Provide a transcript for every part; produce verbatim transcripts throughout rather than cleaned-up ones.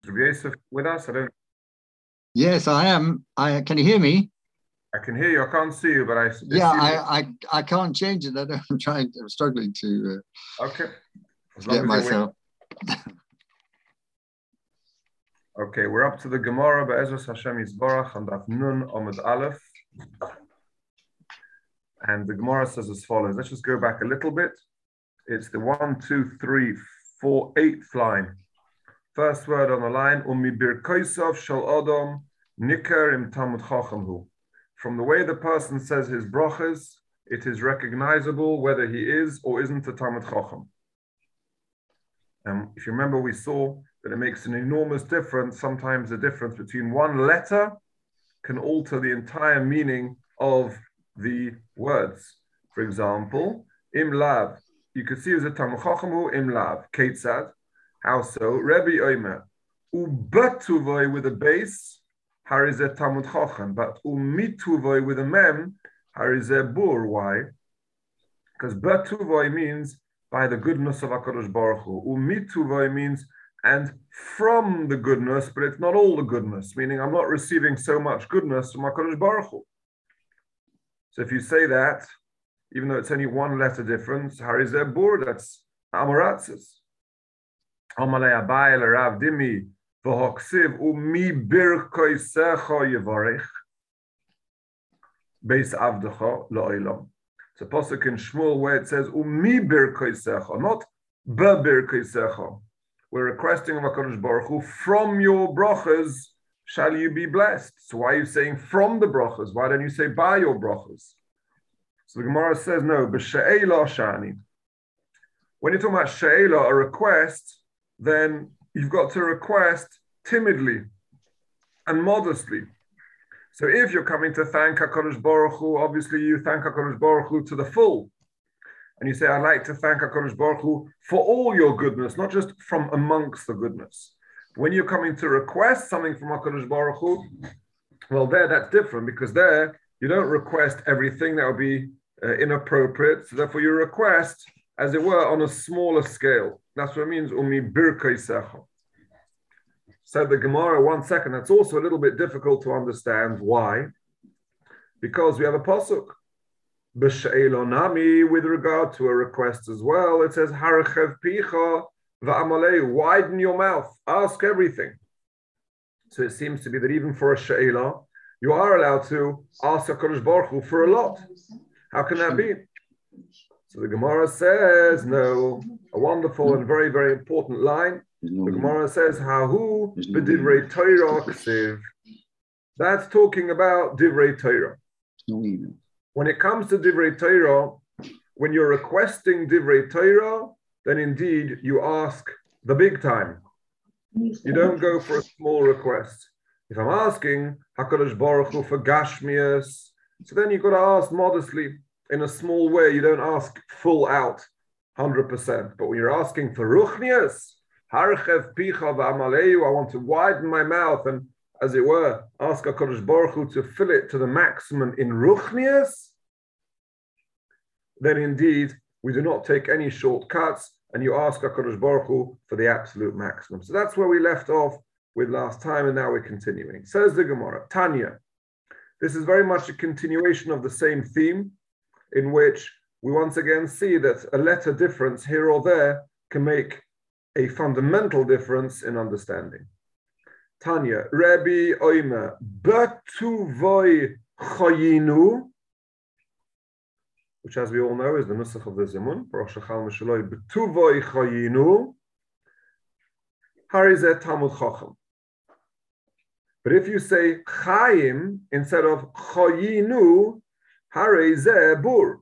Rabbi Yosef with us? I don't. Yes, I am. I can you hear me? I can hear you. I can't see you, but I. I yeah, see I, I I can't change it. I'm trying. I'm struggling to. Uh, okay. As get myself. Okay, we're up to the Gemara Be'ezras Hashem Yisborach and Daf Nun Omid Aleph. And the Gemara says as follows. Let's just go back a little bit. It's the one, two, three, four, eighth line. First word on the line, Umi birkoisov shel odom niker im tamud chachamhu. From the way the person says his brachas, it is recognizable whether he is or isn't a tamud chacham. And if you remember, we saw that it makes an enormous difference. Sometimes the difference between one letter can alter the entire meaning of the words. For example, im lav, you could see as a tamud chachamhu im lav, ketzad. How so? Rebbe Omer, ubatuvoi with a base, harizeh tamud chacham, but umituvoi with a mem, harizeh bur. Why? Because batuvoi means by the goodness of HaKadosh Baruch Hu. Umituvoi means and from the goodness, but it's not all the goodness, meaning I'm not receiving so much goodness from HaKadosh Baruch Hu. So if you say that, even though it's only one letter difference, harizeh bur, that's amaratzis. Amalei Abai l'Rav Dimi v'hoksiv umi birkoisecha yevarech beis avdecha la'olam. It's a pasuk in Shmuel where it says umi birkoisecha, not be birkoisecha. We're requesting of HaKadosh Baruch Hu, from your brachas shall you be blessed. So why are you saying from the brachas? Why don't you say by your brachas? So the Gemara says no, b'she'ela shani. When you're talking about she'ela, a request, then you've got to request timidly and modestly. So if you're coming to thank HaKadosh Baruch Hu, obviously you thank HaKadosh Baruch Hu to the full. And you say, I'd like to thank HaKadosh Baruch Hu for all your goodness, not just from amongst the goodness. When you're coming to request something from HaKadosh Baruch Hu, well, there that's different, because there you don't request everything. That would be uh, inappropriate. So therefore you request, as it were, on a smaller scale. That's what it means, umi birkaisecha. Said the Gemara, one second, that's also a little bit difficult to understand. Why? Because we have a pasuk. B'she'elonami, with regard to a request as well, it says, harchev picha va'amalei, widen your mouth, ask everything. So it seems to be that even for a she'ela, you are allowed to ask HaKadosh Baruch Hu for a lot. How can that be? So the Gemara says, no, a wonderful and very, very important line. The Gemara says, Hahu b'divrei Torah ksiv. That's talking about divrei Torah. When it comes to divrei Torah, when you're requesting divrei Torah, then indeed you ask the big time. You don't go for a small request. If I'm asking HaKadosh Baruch Hu for Gashmias, so then you've got to ask modestly. In a small way, you don't ask full out, one hundred percent. But when you're asking for ruchnias, harchev picha v'amaleu, I want to widen my mouth and, as it were, ask HaKadosh Baruch Hu to fill it to the maximum in ruchnias, then indeed, we do not take any shortcuts, and you ask HaKadosh Baruch Hu for the absolute maximum. So that's where we left off with last time, and now we're continuing. Says the Gemara, Tanya. This is very much a continuation of the same theme, in which we once again see that a letter difference here or there can make a fundamental difference in understanding. Tanya, Rabbi Omer, Batuvoi Chayinu, which as we all know is the Nusach of the Zimun, Batuvoi Chayinu, Harizeh Tamud Chacham. But if you say Chayim instead of Chayinu, Harizeh bur.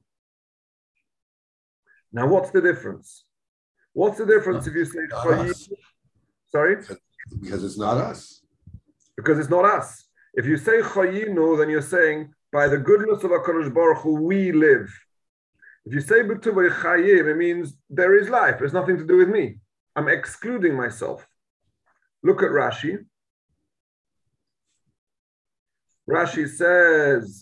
Now, what's the difference? What's the difference if you say Chayinu? Sorry? Because it's not us. Because it's not us. If you say Chayinu, then you're saying, by the goodness of HaKadosh Baruch Hu, we live. If you say B'tuvay Chayim, it means there is life. There's nothing to do with me. I'm excluding myself. Look at Rashi. Rashi says,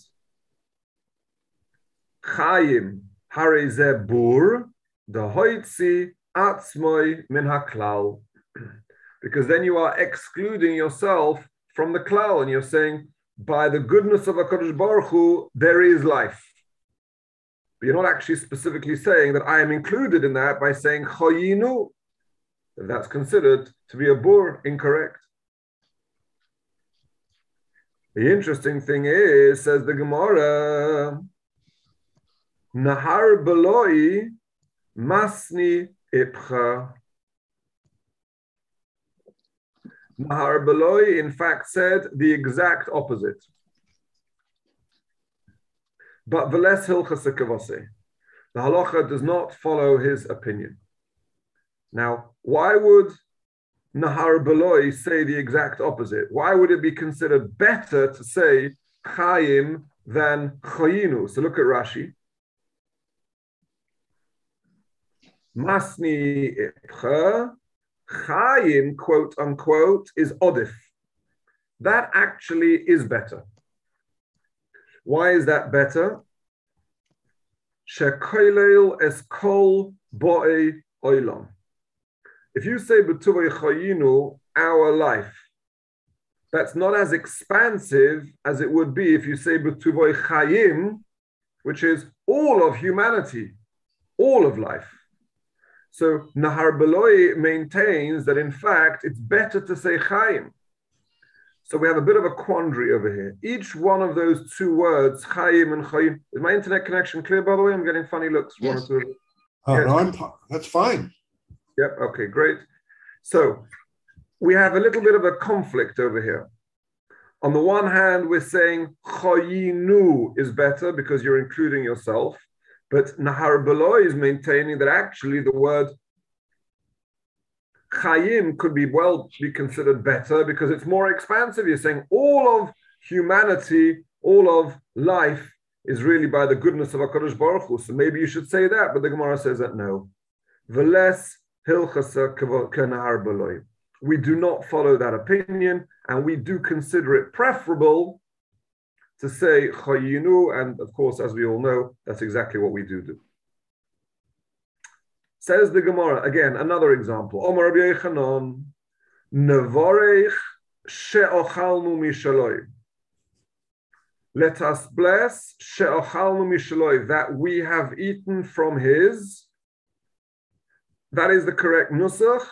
Chayim Harizeh bur, the hoitzi atzmoi min haklal. because then you are excluding yourself from the klal, and you're saying, by the goodness of HaKadosh Baruch Hu, there is life. But you're not actually specifically saying that I am included in that by saying chayinu. That's considered to be a bur, incorrect. The interesting thing is, says the Gemara, Nahar beloi masni ipcha. Nahar beloi, in fact, said the exact opposite. But veles hilchas kavase. The halacha does not follow his opinion. Now, why would Nahar beloi say the exact opposite? Why would it be considered better to say chayim than chayinu? So look at Rashi. Masni ipcha, chayim, quote unquote, is odif. That actually is better. Why is that better? Shekoilel es kol bo'ei oilam. If you say b'tuvay chayinu, our life, that's not as expansive as it would be if you say b'tuvay chayim, which is all of humanity, all of life. So Nahar beloi maintains that in fact it's better to say chayim. So we have a bit of a quandary over here. Each one of those two words, chayim and chayim. Is my internet connection clear, by the way? I'm getting funny looks. Yes. One or two. Oh, Yes. no, I'm, that's fine. Yep, okay, great. So we have a little bit of a conflict over here. On the one hand, we're saying chayinu is better because you're including yourself, but Nahar beloi is maintaining that actually the word chayim could be well be considered better because it's more expansive. You're saying all of humanity, all of life is really by the goodness of HaKadosh Baruch Hu. So maybe you should say that, but the Gemara says that no. Veles hilchasa kenahar beloi. We do not follow that opinion, and we do consider it preferable to say chayinu, and of course, as we all know, that's exactly what we do do. Says the Gemara, again, another example. Omar Rabbi Yochanan, nevorech she'ochalnu mishaloi. Let us bless she'ochalnu mishaloi, that we have eaten from his. That is the correct nusach.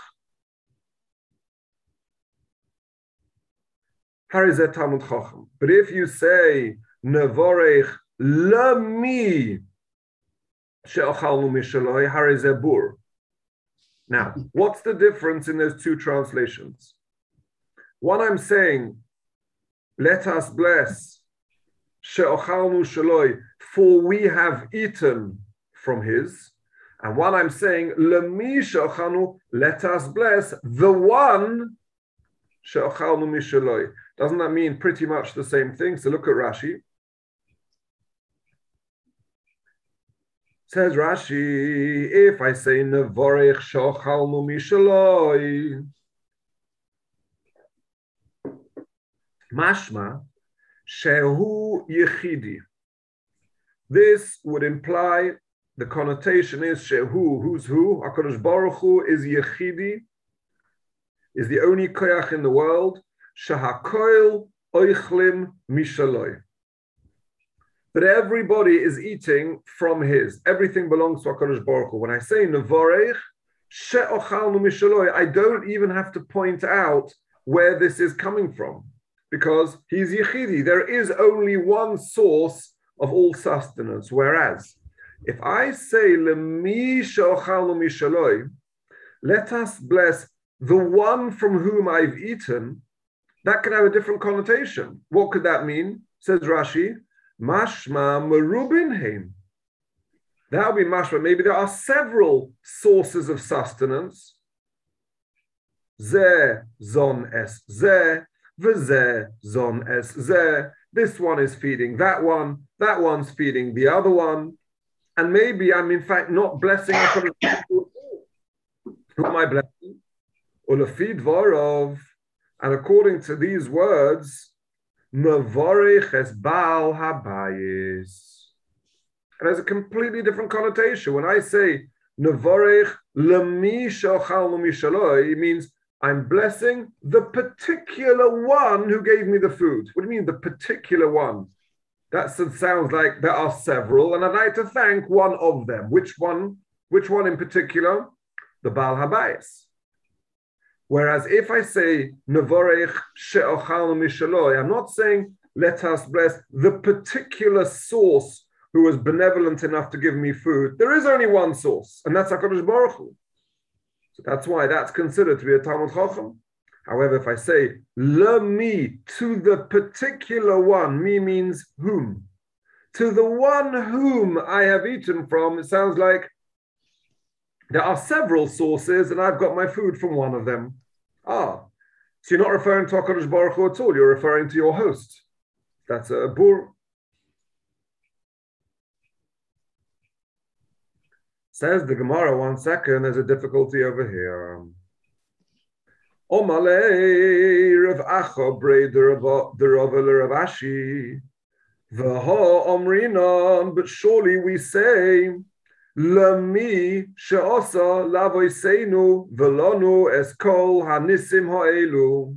Harizet Talmud Chacham. But if you say nevorech lami she'ochalnu mishaloi, harizet bur. Now, what's the difference in those two translations? One, I'm saying, let us bless she'ochalnu shaloi, for we have eaten from his. And one, I'm saying, lami she'ochalnu, let us bless the one she'ochalnu mishaloi. Doesn't that mean pretty much the same thing? So look at Rashi. Says Rashi, if I say nevorech she'ochalnu mishaloi, mashma shehu yechidi. This would imply the connotation is shehu, who's who? HaKadosh Baruch Hu is yechidi, is the only koyach in the world. Shahakoil oichlim mishaloi. But everybody is eating from his. Everything belongs to HaKadosh Baruch Hu. When I say nevorech she'ochalnu mishaloi, I don't even have to point out where this is coming from, because he's yechidi. There is only one source of all sustenance. Whereas, if I say lemi she'ochalnu mishaloi, let us bless the one from whom I've eaten, that can have a different connotation. What could that mean? Says Rashi, mashma merubin heim. That would be mashma. Maybe there are several sources of sustenance. Ze zon es ze, v'ze zon es ze. This one is feeding that one, that one's feeding the other one. And maybe I'm in fact not blessing who am I blessing? Ulafid varov. And according to these words, Mevorech es Baal Habayis. It has a completely different connotation. When I say Mevorech lemi she'ochalnu mishaloi, it means I'm blessing the particular one who gave me the food. What do you mean, the particular one? That sounds like there are several, and I'd like to thank one of them. Which one? Which one in particular? The Baal Habayis. Whereas if I say Nevorech she'ochalnu mishaloi, I'm not saying let us bless the particular source who was benevolent enough to give me food. There is only one source, and that's HaKadosh Baruch Hu. So that's why that's considered to be a Talmud Chacham. However, if I say le mi, to the particular one, mi means whom. To the one whom I have eaten from, it sounds like there are several sources and I've got my food from one of them. Ah, so you're not referring to HaKadosh Baruch Hu at all, you're referring to your host. That's a bur. Says the Gemara, one second, there's a difficulty over here. Omalei Rav Acha brei the Rav Rav Ashi v'ha omrinon, but surely we say Lami she'osa lavoiseinu v'lonu es kol hanisim ha'elu.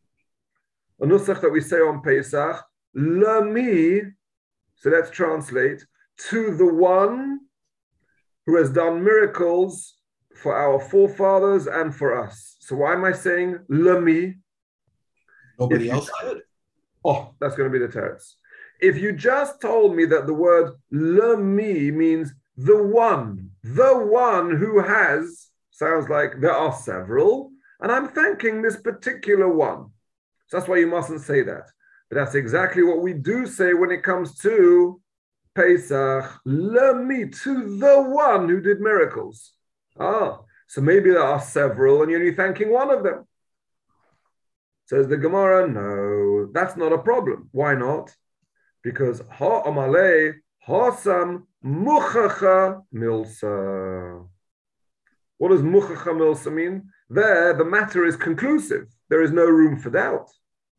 A nusach that we say on Pesach, Lami, so let's translate, to the one who has done miracles for our forefathers and for us. So why am I saying Lami? Nobody else did. Oh, that's going to be the teretz. If you just told me that the word Lami means the one, the one who has, sounds like there are several, and I'm thanking this particular one. So that's why you mustn't say that. But that's exactly what we do say when it comes to Pesach, Lami, to the one who did miracles. Ah, so maybe there are several and you're only thanking one of them. Says the Gemara, no, that's not a problem. Why not? Because ha'amalei ha'sam muchacha milsa. What does muchacha milsa mean? There, the matter is conclusive. There is no room for doubt.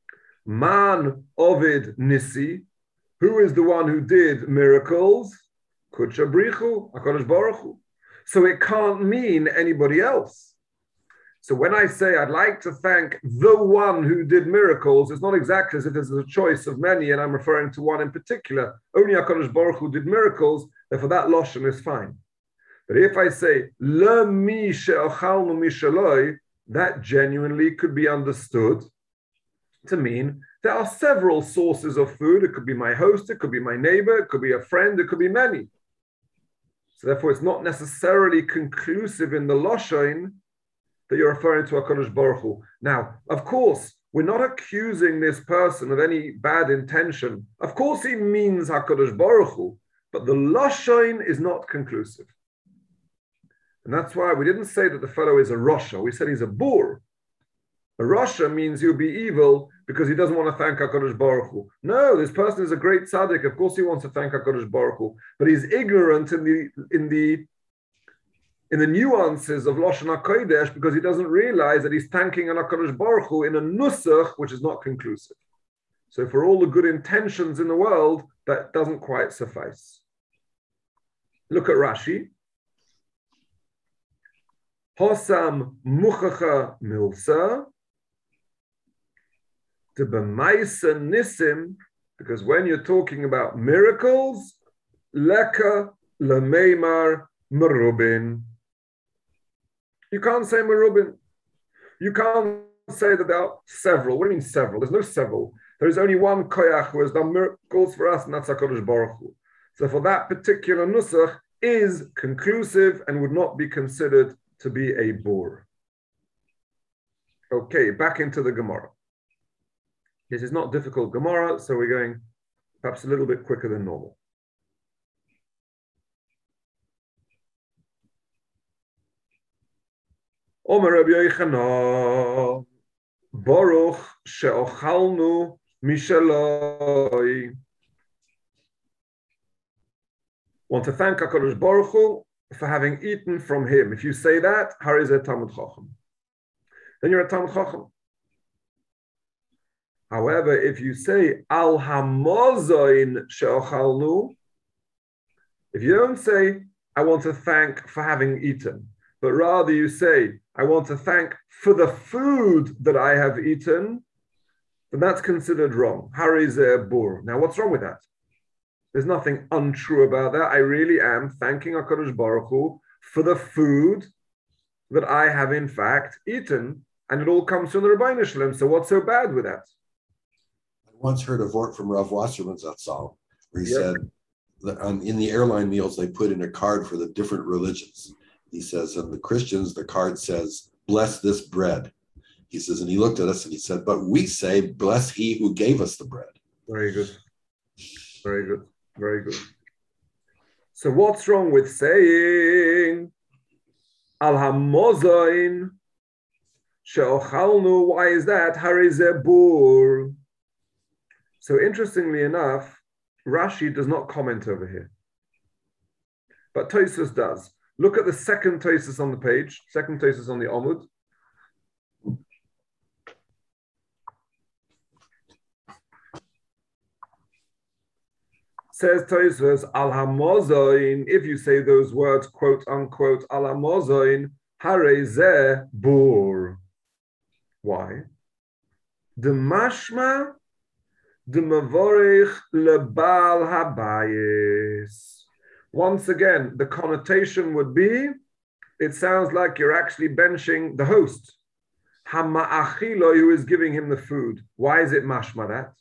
Man ovid nisi, who is the one who did miracles? Kudsha brichu, HaKadosh Baruch Hu. So it can't mean anybody else. So when I say I'd like to thank the one who did miracles, it's not exactly as if there's a choice of many and I'm referring to one in particular. Only HaKadosh Baruch Hu did miracles, therefore that lashon is fine. But if I say le mi she'ochalnu mishaloi, that genuinely could be understood to mean there are several sources of food. It could be my host, it could be my neighbor, it could be a friend, it could be many. So therefore, it's not necessarily conclusive in the lashon that you're referring to HaKadosh Baruch Hu. Now, of course, we're not accusing this person of any bad intention. Of course, he means HaKadosh Baruch Hu, but the lashon is not conclusive. And that's why we didn't say that the fellow is a Rasha. We said he's a bur. A Rasha means he'll be evil because he doesn't want to thank HaKadosh Baruch Hu. No, this person is a great tzaddik. Of course he wants to thank HaKadosh Baruch Hu, but he's ignorant in the in the in the nuances of Lashon HaKodesh because he doesn't realize that he's thanking HaKadosh Baruch Hu in a nusach which is not conclusive. So for all the good intentions in the world, that doesn't quite suffice. Look at Rashi. Hosam muchacha milsa. To b'maisa nisim, because when you're talking about miracles, leka lemeimar merubin. You can't say merubin. You can't say that there are several. What do you mean several? There's no several. There is only one koyach who has done miracles for us, and that's HaKadosh Baruch Hu. So for that particular nusach is conclusive and would not be considered to be a bur. Okay, back into the Gemara. This is not difficult Gemara, so we're going perhaps a little bit quicker than normal. Omer Rabbi Yochanan, Baruch she'ochalnu mishaloi. Want to thank HaKadosh Baruch Hu for having eaten from him. If you say that, Harizeh Talmud Chacham. Then you're a Talmud Chacham. However, if you say al hamozoin she'ochalnu, if you don't say I want to thank for having eaten, but rather you say I want to thank for the food that I have eaten, then that's considered wrong. Harizeh bur. Now, what's wrong with that? There's nothing untrue about that. I really am thanking HaKadosh Baruch Hu for the food that I have in fact eaten, and it all comes from the Rebbeinu Shalom. So what's so bad with that? I once heard a vort from Rav Wasserman Zatzal, where he Yep. said that on, in the airline meals, they put in a card for the different religions. He says, and the Christians, the card says, bless this bread. He says, and he looked at us and he said, but we say, bless he who gave us the bread. Very good. Very good. Very good. So what's wrong with saying Al Hamozain She'ochalnu? Why is that? Harizeh bur. So interestingly enough, Rashi does not comment over here, but Tosfos does. Look at the second Tosfos on the page, second Tosfos on the Omud. Says Tosfos, Al Hamozain, if you say those words, quote unquote, Al Hamozain, Harizeh bur. Why? The mashma, the mavorich lebal habayis. Once again, the connotation would be, it sounds like you're actually benching the host. Hama'achilo, who is giving him the food. Why is it mashma that?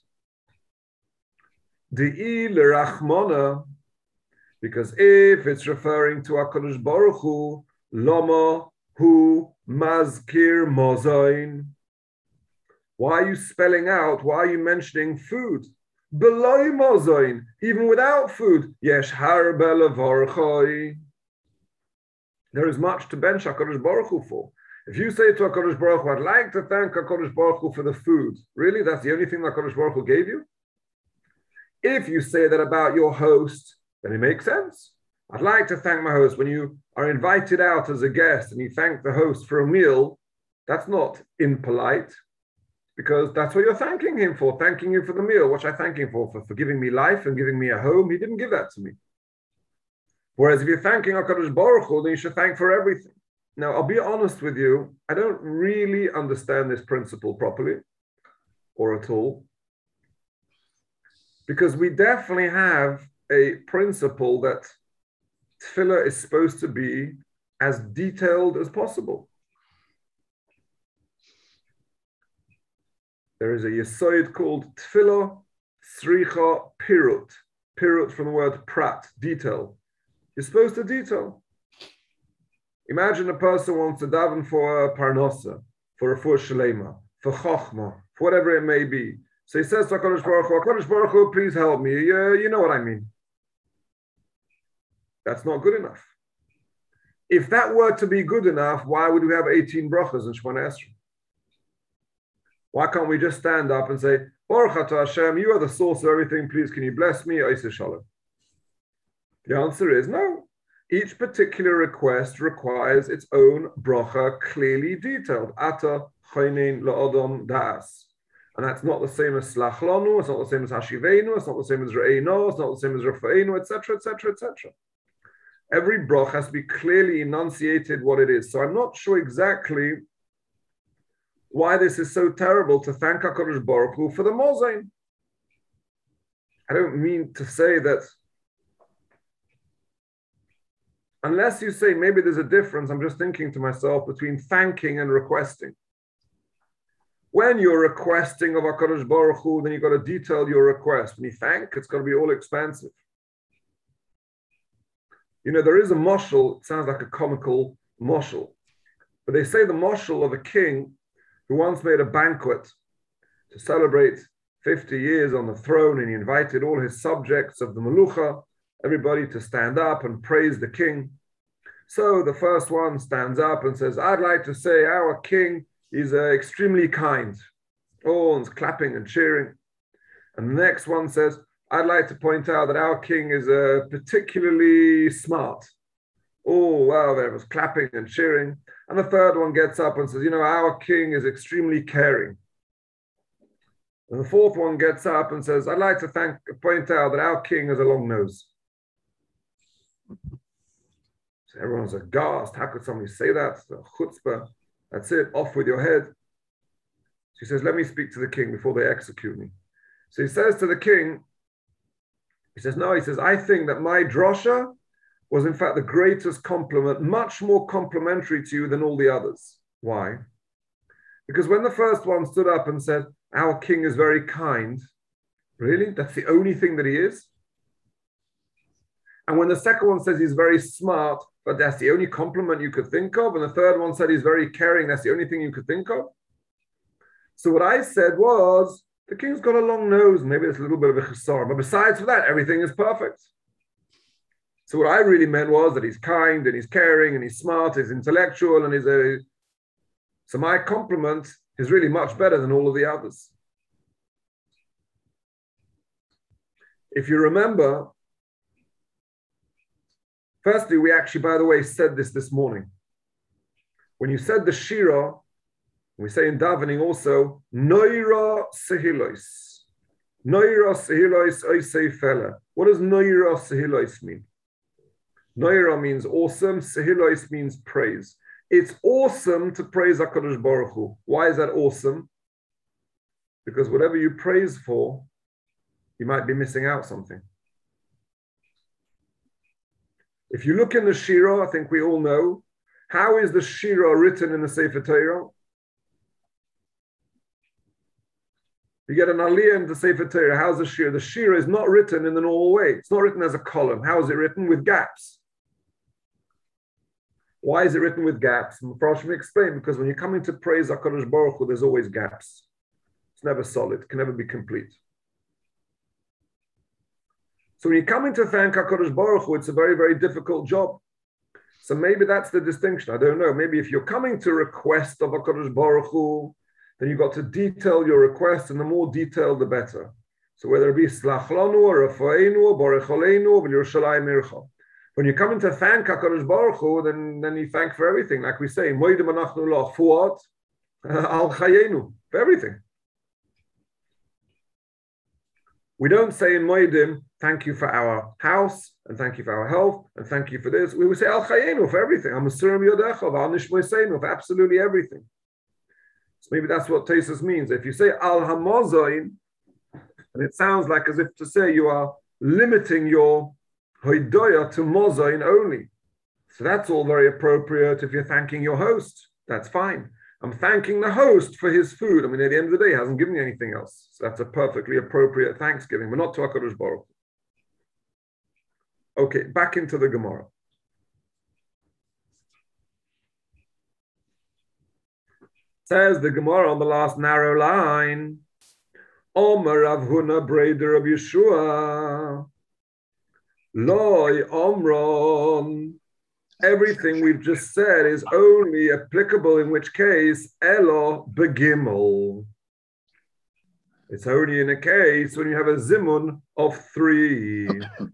Di'i l'rachmona, because if it's referring to HaKadosh Baruch Hu, lama hu mazkir mozain. Why are you spelling out? Why are you mentioning food? Below mozain, even without food. Yesh harbe levarchai. There is much to bench HaKadosh Baruch Hu for. If you say to HaKadosh Baruch Hu, I'd like to thank HaKadosh Baruch Hu for the food. Really? That's the only thing that HaKadosh Baruch Hu gave you? If you say that about your host, then it makes sense. I'd like to thank my host. When you are invited out as a guest and you thank the host for a meal, that's not impolite, because that's what you're thanking him for, thanking you for the meal. What should I thank him for? For, for giving me life and giving me a home. He didn't give that to me. Whereas if you're thanking HaKadosh Baruch Hu, then you should thank for everything. Now, I'll be honest with you, I don't really understand this principle properly or at all, because we definitely have a principle that tefillah is supposed to be as detailed as possible. There is a yesod called tefillah sricha pirut. Pirut from the word prat, detail. You're supposed to detail. Imagine a person wants to daven for a parnosa, for a refuah shalema, for chokhmah, for whatever it may be. So he says to HaKadosh Baruch Hu, HaKadosh Baruch Hu, please help me. You, you know what I mean. That's not good enough. If that were to be good enough, why would we have eighteen brachas in Shemona Esrei? Why can't we just stand up and say, Baruch atah Hashem, you are the source of everything, please can you bless me? Oiseh Shalom. The answer is no. Each particular request requires its own bracha, clearly detailed. Ata chonein la'odom da'as. And that's not the same as Slach Lanu, it's not the same as Hashivenu, it's not the same as Re'eno, it's not the same as Rafa'enu, et cetera, et cetera, et cetera. Every brach has to be clearly enunciated what it is. So I'm not sure exactly why this is so terrible to thank HaKadosh Baruch Hu for the mozain. I don't mean to say that, unless you say maybe there's a difference, I'm just thinking to myself, between thanking and requesting. When you're requesting of HaKadosh Baruch Hu, then you've got to detail your request. When you thank, it's got to be all expansive. You know, there is a moshel, it sounds like a comical moshel, but they say the moshel of a king who once made a banquet to celebrate fifty years on the throne, and he invited all his subjects of the Melucha, everybody to stand up and praise the king. So the first one stands up and says, I'd like to say our king is uh, extremely kind. Oh, and clapping and cheering. And the next one says, I'd like to point out that our king is uh, particularly smart. Oh, wow, there was clapping and cheering. And the third one gets up and says, you know, our king is extremely caring. And the fourth one gets up and says, I'd like to thank, point out that our king has a long nose. So everyone's aghast. How could somebody say that? It's a chutzpah. That's it, off with your head. She says, let me speak to the king before they execute me. So he says to the king, he says, no, he says, I think that my drosha was in fact the greatest compliment, much more complimentary to you than all the others. Why? Because when the first one stood up and said, our king is very kind, really? That's the only thing that he is? And when the second one says he's very smart, but that's the only compliment you could think of, and the third one said he's very caring, that's the only thing you could think of? So what I said was, the king's got a long nose, maybe there's a little bit of a chesar, but besides that, everything is perfect. So what I really meant was that he's kind, and he's caring, and he's smart, he's intellectual, and he's a... So my compliment is really much better than all of the others. If you remember, firstly, we actually, by the way, said this this morning. When you said the Shira, we say in davening also, Noira Sehilois. Noira Sehilois Oisei Fela. What does Noira Sehilois mean? Noira means awesome, Sehilois means praise. It's awesome to praise HaKadosh Baruch Hu. Why is that awesome? Because whatever you praise for, you might be missing out something. If you look in the Shira, I think we all know, how is the Shira written in the Sefer Torah? You get an aliyah in the Sefer Torah. How's the Shira? The Shira is not written in the normal way. It's not written as a column. How is it written? With gaps. Why is it written with gaps? Mepharshim explain, because when you're coming to praise HaKadosh Baruch Hu, there's always gaps. It's never solid. It can never be complete. So when you're coming to thank HaKadosh Baruch Hu, it's a very, very difficult job. So maybe that's the distinction. I don't know. Maybe if you're coming to request of HaKadosh Baruch Hu, then you've got to detail your request, and the more detailed, the better. So whether it be Slach Lanu, or Rafa'enu, or Borech Oleinu, or Yerushalayim Ircha. When you're coming to thank HaKadosh Baruch Hu, then, then you thank for everything. Like we say, Moedim Anachnu Lach, for what? Al Chayenu, for everything. We don't say in Moedim, thank you for our house, and thank you for our health, and thank you for this. We would say Al Chayenu, for everything. Al Masurim Yodecha, Al Nishmoy Seinu, for absolutely everything. So maybe that's what Tesis means. If you say Al Hamozain, and it sounds like as if to say you are limiting your Hoidoya to Mozain only. So that's all very appropriate if you're thanking your host. That's fine. I'm thanking the host for his food. I mean, at the end of the day, he hasn't given me anything else. So that's a perfectly appropriate thanksgiving, but not to HaKadosh Baruch Hu. Okay, back into the Gemara. Says the Gemara on the last narrow line, Omer Rav Huna Breder of Yeshua, Loi Omron. Everything we've just said is only applicable in which case Elo Begimel. It's only in a case when you have a zimun of three.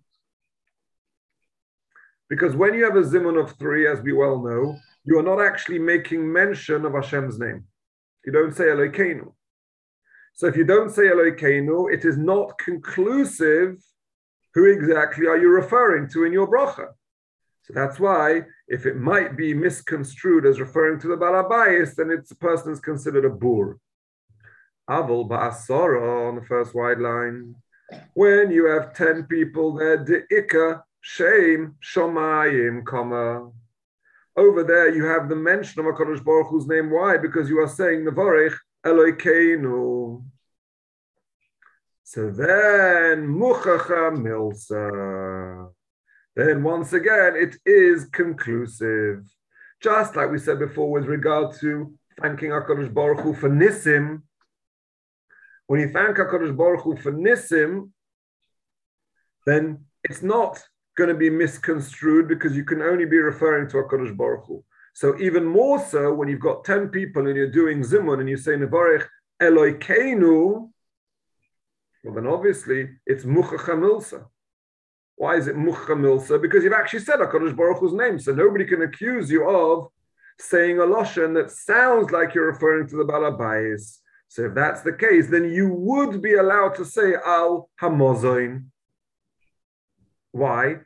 Because when you have a zimun of three, as we well know, you are not actually making mention of Hashem's name. You don't say Elokeinu. So if you don't say Elokeinu, it is not conclusive who exactly are you referring to in your bracha. So that's why, if it might be misconstrued as referring to the Balabayis, then it's a person is considered a bur. Aval ba'asara on the first wide line. When you have ten people there, de'ika shem shomayim comma. Over there, you have the mention of HaKadosh Baruch Hu's name. Why? Because you are saying Nevarech Elokeinu. So then, muchacha milsa. Then once again, it is conclusive. Just like we said before with regard to thanking HaKadosh Baruch Hu for Nisim. When you thank HaKadosh Baruch Hu for Nisim, then it's not going to be misconstrued because you can only be referring to HaKadosh Baruch Hu. So even more so, when you've got ten people and you're doing Zimun and you say Nevarech Elokeinu, well then obviously it's Muchacha Milsa. Why is it Muchacha Milsa? Because you've actually said HaKadosh Baruch Hu's name, so nobody can accuse you of saying a Lashon that sounds like you're referring to the Balabayis. So if that's the case, then you would be allowed to say Al Hamozain. Why?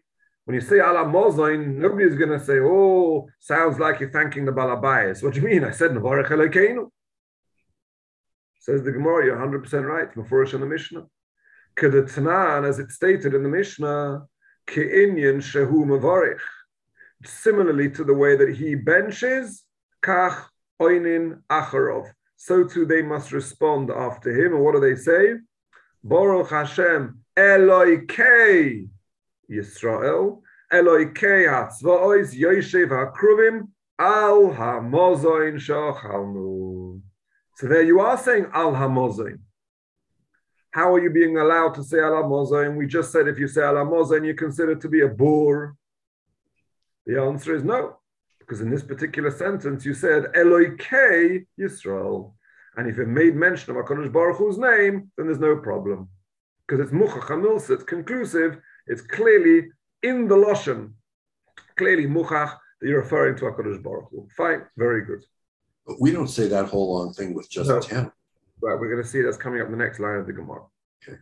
When you say ala mozain, nobody's going to say, oh, sounds like you're thanking the balabayas. What do you mean? I said nevarech Elokeinu. Says the Gemara, you're one hundred percent right. Mefurish in the Mishnah. Kedetnan, as it's stated in the Mishnah, ke'inyan shehu mevarich. Similarly to the way that he benches, kach oinin acharov. So too they must respond after him. And what do they say? Baruch Hashem Eloikei Yisrael, Eloikei hatzvaois yoshev hakruvim al hamozoin shochalnu. So there you are saying al hamozoin. How are you being allowed to say al hamozoin? We just said if you say al hamozoin, you're considered to be a boor. The answer is no, because in this particular sentence you said Eloikei Yisrael. And if it made mention of HaKadosh Baruch Hu's name, then there's no problem. Because it's muchach hamilsa, it's conclusive, it's clearly in the Lashon, clearly muchach, that you're referring to HaKadosh Baruch Hu. Fine, very good. But we don't say that whole long thing with just No. ten. Right, we're going to see that's coming up in the next line of the Gemara. Okay.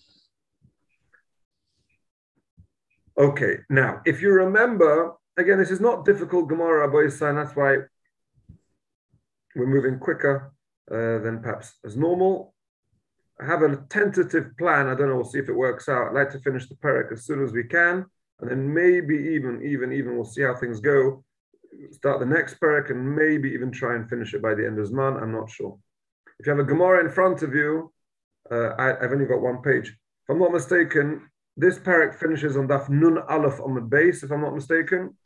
Okay, now, if you remember, again, this is not difficult Gemara, Aboysa, and that's why we're moving quicker uh, than perhaps as normal. I have a tentative plan. I don't know, we'll see if it works out. I'd like to finish the parak as soon as we can, and then maybe even, even, even, we'll see how things go. Start the next parak and maybe even try and finish it by the end of Zman. I'm not sure. If you have a Gemara in front of you, uh, I, I've only got one page. If I'm not mistaken, this parak finishes on Daf Nun Aleph on the base, if I'm not mistaken.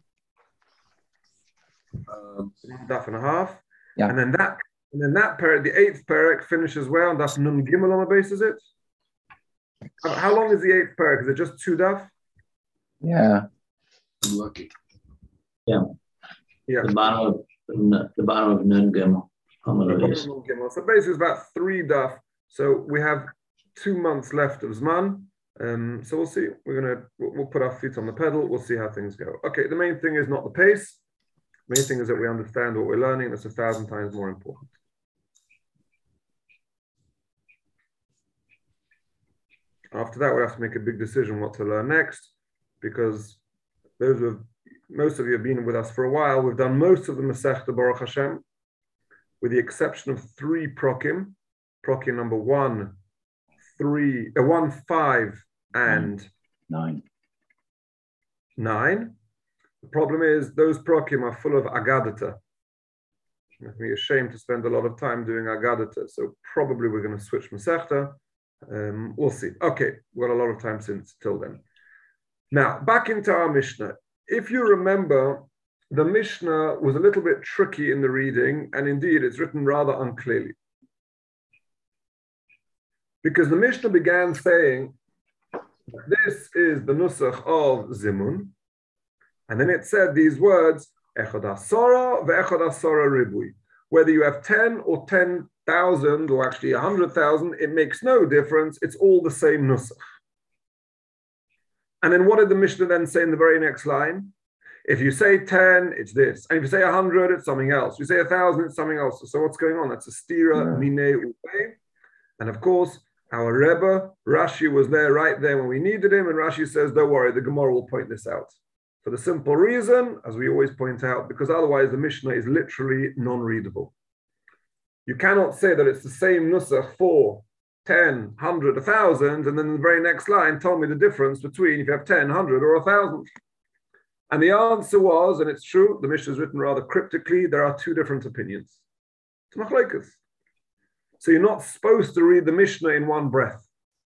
Um, Daf and a half. Yeah. And then that and then that parak, the eighth parak, finishes where on Daf Nun Gimel on the base, is it? How, how long is the eighth parak? Is it just two Daf? Yeah. I'm lucky. Yeah. Yeah. The bottom of the bottom of Nun Gimel. So basically it's about three Daf. So we have two months left of Zman. Um, so we'll see. We're gonna we'll, we'll put our feet on the pedal. We'll see how things go. Okay, the main thing is not the pace. The main thing is that we understand what we're learning. That's a thousand times more important. After that, we have to make a big decision what to learn next, because those of most of you have been with us for a while. We've done most of the Masechta Baruch Hashem, with the exception of three prokim. Prokim number one, three, uh, one, five, and Nine. nine. The problem is those prokim are full of agadata. I'd be ashamed to spend a lot of time doing agadata, so probably we're going to switch Masechta. Um, we'll see. Okay, we've got a lot of time since till then. Now, back into our Mishnah. If you remember, the Mishnah was a little bit tricky in the reading, and indeed it's written rather unclearly. Because the Mishnah began saying, this is the Nusach of Zimun, and then it said these words, Echad Asara ve'echad Asara Ribui. Whether you have ten or ten thousand, or actually a hundred thousand, it makes no difference. It's all the same Nusach. And then what did the Mishnah then say in the very next line? If you say ten, it's this. And if you say a hundred, it's something else. If you say a thousand, it's something else. So what's going on? That's a stira, mine, upe. And of course, our Rebbe, Rashi, was there right there when we needed him. And Rashi says, don't worry, the Gemara will point this out. For the simple reason, as we always point out, because otherwise the Mishnah is literally non-readable. You cannot say that it's the same nusach for ten, hundred, a thousand, and then in the very next line, tell me the difference between if you have ten, hundred, or a thousand. And the answer was, and it's true, the Mishnah is written rather cryptically, there are two different opinions. It's machlokes. So you're not supposed to read the Mishnah in one breath.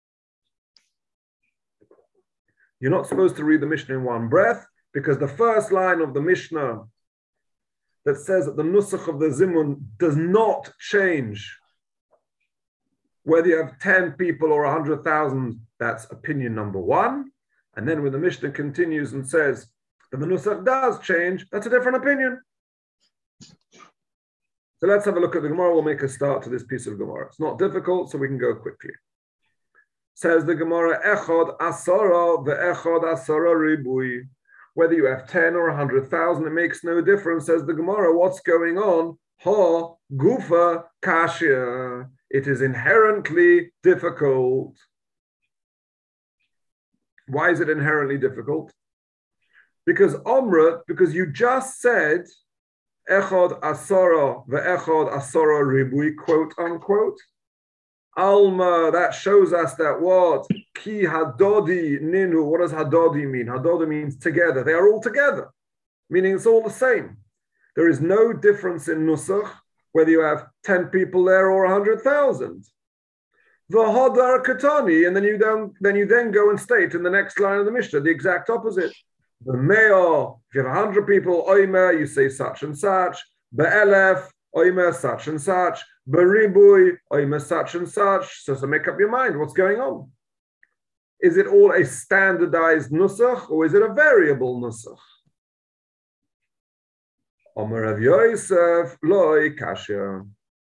You're not supposed to read the Mishnah in one breath, because the first line of the Mishnah that says that the nusach of the Zimun does not change whether you have ten people or one hundred thousand, that's opinion number one. And then when the Mishnah continues and says that the nusach does change, that's a different opinion. So let's have a look at the Gemara. We'll make a start to this piece of Gemara. It's not difficult, so we can go quickly. Says the Gemara, Echad Asara ve'echad Asara Ribui. Whether you have ten or one hundred thousand, it makes no difference, says the Gemara. What's going on? Ha Gufa Kashya. It is inherently difficult. Why is it inherently difficult? Because Omrat, because you just said Echad Asara ve'Echad Asara Ribui, quote unquote. Alma, that shows us that what? Ki Hadodi Ninu. What does Hadodi mean? Hadodi means together. They are all together, meaning it's all the same. There is no difference in Nusach, whether you have ten people there or a hundred thousand. V'hodar Katani, and then you don't, then you then go and state in the next line of the Mishnah the exact opposite. The Me'or, if you have a hundred people, Oimer, you say such and such. Be'elef, Oimer, such and such. Beribui, Oimer, such and such. So, so make up your mind, what's going on? Is it all a standardized nusach, or is it a variable nusach? Omer Rav Yosef, Loi Kasha.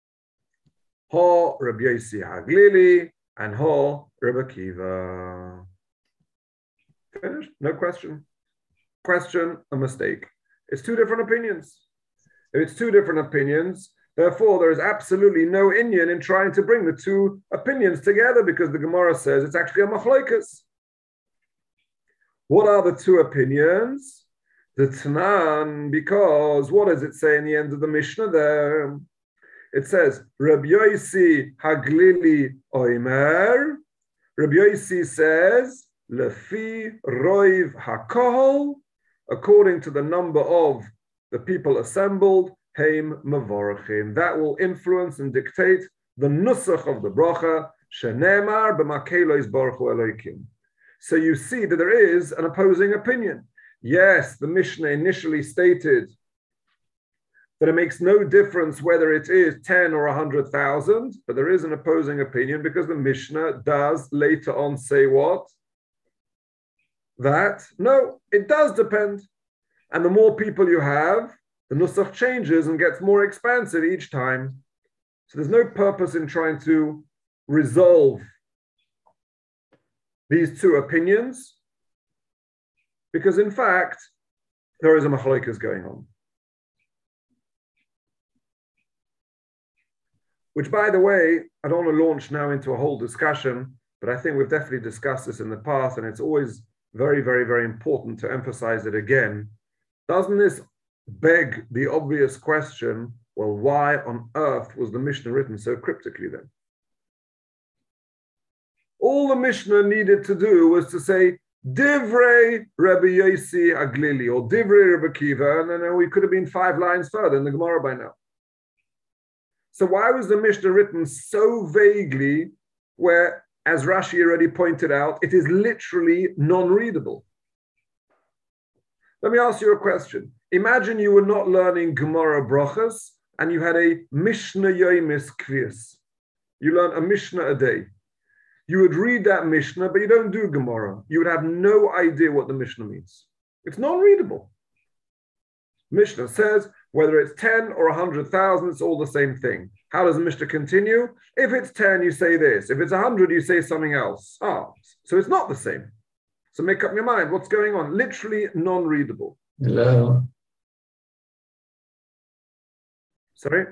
Ho Rabbi Yossi Haglili, and Ho Rabbi Akiva. Finished? No question. Question, a mistake. It's two different opinions. If it's two different opinions, therefore there is absolutely no inyan in trying to bring the two opinions together, because the Gemara says it's actually a machlokes. What are the two opinions? The Tanan, because what does it say in the end of the Mishnah there? It says, Rabbi Yossi Haglili Oimer. Rabbi Yossi says, Lefi Roiv HaKohol, according to the number of the people assembled, Heim Mavorachim. That will influence and dictate the nusach of the bracha, Shenemar b'makelois baruch hu Elokim. So you see that there is an opposing opinion. Yes, the Mishnah initially stated that it makes no difference whether it is ten or a hundred thousand, but there is an opposing opinion because the Mishnah does later on say what? That, no, it does depend. And the more people you have, the nusach changes and gets more expansive each time. So there's no purpose in trying to resolve these two opinions, because in fact, there is a machlokes going on. Which, by the way, I don't want to launch now into a whole discussion, but I think we've definitely discussed this in the past, and it's always very, very, very important to emphasize it again. Doesn't this beg the obvious question, well, why on earth was the Mishnah written so cryptically then? All the Mishnah needed to do was to say, Divrei Rabbi Yossi Haglili, or Divrei Rabbi Akiva, and then we could have been five lines further in the Gemara by now. So why was the Mishnah written so vaguely, where, as Rashi already pointed out, it is literally non-readable? Let me ask you a question. Imagine you were not learning Gemara Brachas, and you had a Mishnah Yomis Kvias. You learn a Mishnah a day. You would read that Mishnah, but you don't do Gemara. You would have no idea what the Mishnah means. It's non-readable. Mishnah says, whether it's ten or one hundred thousand, it's all the same thing. How does the Mishnah continue? If it's ten, you say this. If it's one hundred, you say something else. Ah, so it's not the same. So make up your mind. What's going on? Literally non-readable. Hello. Sorry?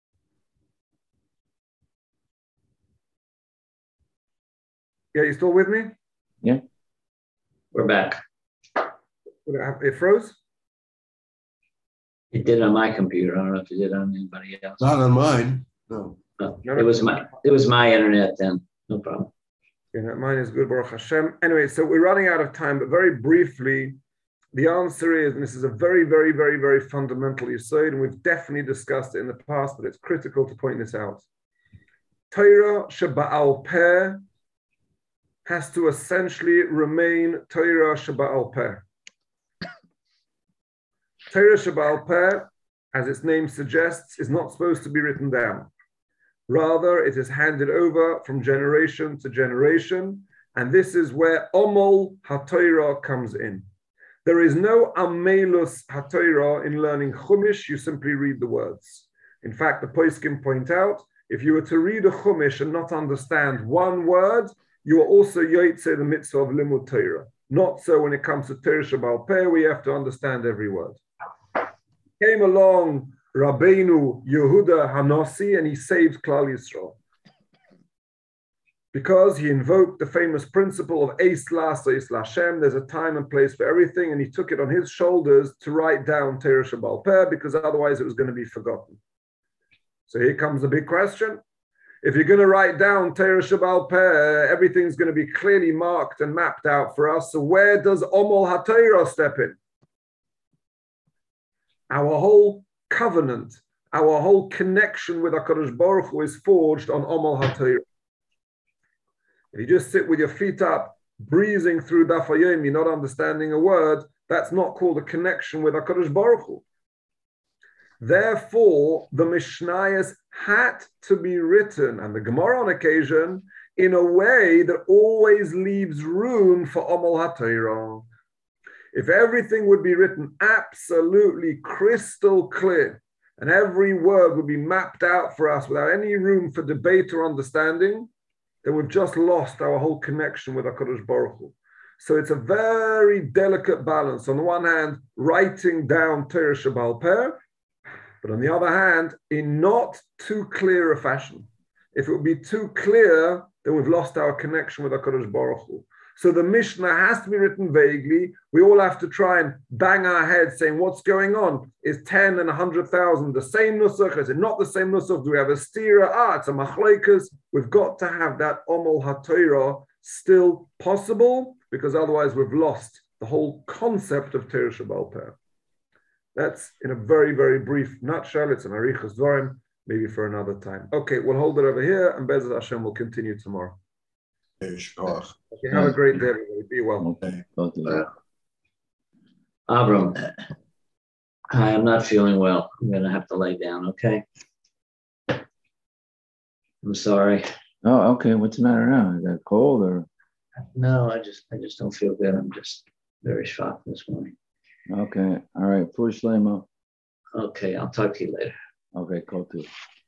Yeah, you still with me? Yeah. We're back. It froze? It did on my computer. I don't know if it did on anybody else. Not on mine. No. No, it was my it was my internet then. No problem. Yeah, mine is good, Baruch Hashem. Anyway, so we're running out of time, but very briefly, the answer is, and this is a very, very, very, very fundamental yesod, and we've definitely discussed it in the past, but it's critical to point this out. Torah sheba'al peh has to essentially remain Torah sheba'al peh. Torah sheba'al peh, as its name suggests, is not supposed to be written down. Rather, it is handed over from generation to generation, and this is where Omol HaTorah comes in. There is no Amelus HaTorah in learning Chumash, you simply read the words. In fact, the Poskim point out, if you were to read a Chumash and not understand one word, you are also Yotzei the mitzvah of Limud Torah. Not so when it comes to Torah Sheba'al Peh, we have to understand every word. Came along Rabbeinu Yehuda Hanasi, and he saved Klal Yisrael. because he invoked the famous principle of Eis Las, Eis Lashem. There's a time and place for everything, and he took it on his shoulders to write down Torah Sheba'al Peh, because otherwise it was going to be forgotten. So here comes the big question. If you're going to write down Torah Sheba'al Peh, everything's going to be clearly marked and mapped out for us. So where does Omol HaTorah step in? Our whole covenant, our whole connection with HaKadosh Baruch Hu is forged on Omol HaTorah. If you just sit with your feet up, breezing through Daf Yomi, not understanding a word, that's not called a connection with HaKadosh Baruch Hu. Therefore, the Mishnayos had to be written, and the Gemara on occasion, in a way that always leaves room for Omol HaTorah. If everything would be written absolutely crystal clear, and every word would be mapped out for us without any room for debate or understanding, then we've just lost our whole connection with HaKadosh Baruch Hu. So it's a very delicate balance. On the one hand, writing down Torah Sheba'al Peh, but on the other hand, in not too clear a fashion. If it would be too clear, then we've lost our connection with HaKadosh Baruch Hu. So the Mishnah has to be written vaguely. We all have to try and bang our heads saying, what's going on? Is ten and one hundred thousand the same nusach? Is it not the same nusach? Do we have a stira? Ah, it's a machlokas. We've got to have that Omol HaTorah still possible, because otherwise we've lost the whole concept of Torah Sheba'al Peh. That's in a very, very brief nutshell. It's an Arichas Dvarim, maybe for another time. Okay, we'll hold it over here, and Be'ezras Hashem will continue tomorrow. Okay, have a great day, everybody. Be well. Okay. Both of you. Avram, I am not feeling well. I'm going to have to lay down, okay? I'm sorry. Oh, okay. What's the matter now? You got a cold or? No, I just I just don't feel good. I'm just very shocked this morning. Okay. All right. Full Shlema. Okay, I'll talk to you later. Okay, cool too.